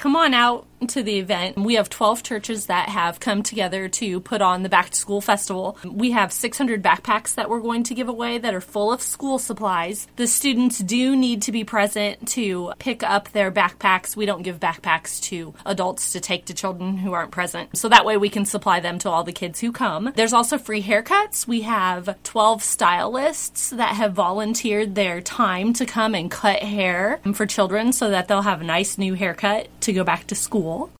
come on out to the event. We have 12 churches that have come together to put on the Back to School Festival. We have 600 backpacks that we're going to give away that are full of school supplies. The students do need to be present to pick up their backpacks. We don't give backpacks to adults to take to children who aren't present. So that way we can supply them to all the kids who come. There's also free haircuts. We have 12 stylists that have volunteered their time to come and cut hair for children so that they'll have a nice new haircut to go back to school.